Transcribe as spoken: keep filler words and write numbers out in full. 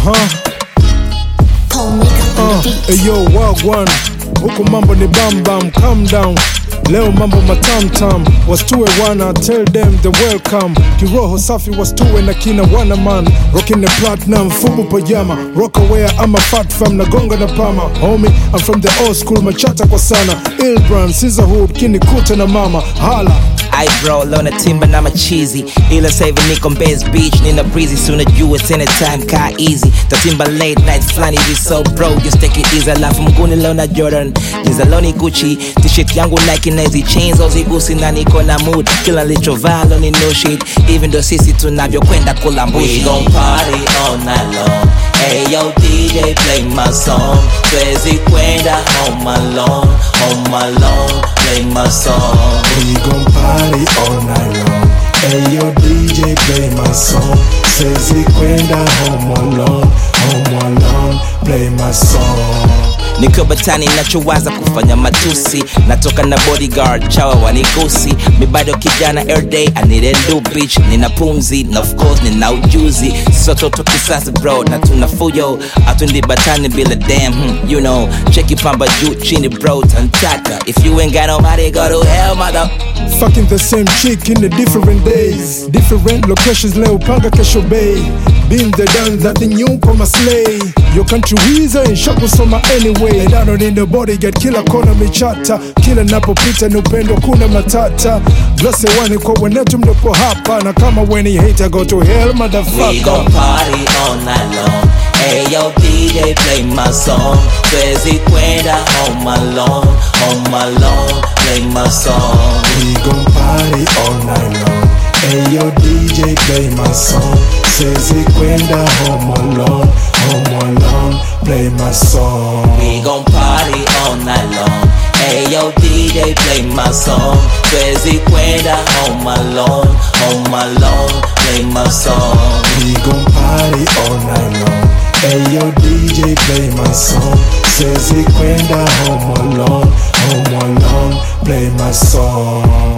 Uh-huh. Uh, ayo, wagwan. Huku mambo ni bam bam, calm down. Leo mambo matam tam. Wastue wana, tell them the welcome. Kiroho safi wastue na kina wana man. Rockin' the platinum, fubu pajama. Rock away, I'm a fat fam, nagonga na pama. Homie, I'm from the old school, machata kwa sana. Ill brand, Scissorhood, kini kuta na mama. Hala. I bro, lona timba na machizi. Ila save niko Mbezi Beach, nina breezy. Soon as you it's anytime, car easy. Tatimba late night, flani we so bro. Just take it easy, alafu mguni lona Jordan. Jinza loni Gucci, t-shirt yangu Nike na hizi chains ozigusi na niko na mood. Kila licho valo ni no shit. Even though sisi tunavyo kwenda kula mbushi. We gon' party all night long. Hey yo D J play my song. Twezi kwenda home alone, home alone. Play my song. We gon' party all night long. Hey yo D J play my song. Twezi kwenda home alone, home alone. Play my song. Niko batani nachowaza kufanya matusi. Natoka na bodyguard, chawa wanigusi. Mi bado kijana every day, I need a new bitch. Nina pumzi, na of course nina ujuzi. Soto to kisasa bro, na tuna fuyo. Atundi batani bila damn, hmm, you know. Cheki pamba juu chini bro, tantaka. If you ain't got nobody, go to hell mother. Fucking the same chick in the different days. Different locations, leo panga kesho bay. Being the dance, nothing new kwa maslay. Your country visa in shop usoma anyway. And I don't need nobody, get kila kona michata. Kila napopita ni upendo kuna matata. Blase wani kwa wenetu mdopo hapa. Na kama weni hater, go to hell motherfucker. We gon' party all night long. Hey yo D J play my song. Twezi kwenda home alone, home alone. Play my song. We gon' party all night long. Hey yo D J play my song. Twezi kwenda home alone, home alone. Play my song. We gon' party all night long. Hey yo D J play my song. Twezi kwenda home alone, home alone. Play my song. We gon' party all night long. Hey yo D J play my song. Twezi kwenda home alone, home alone. Play my song.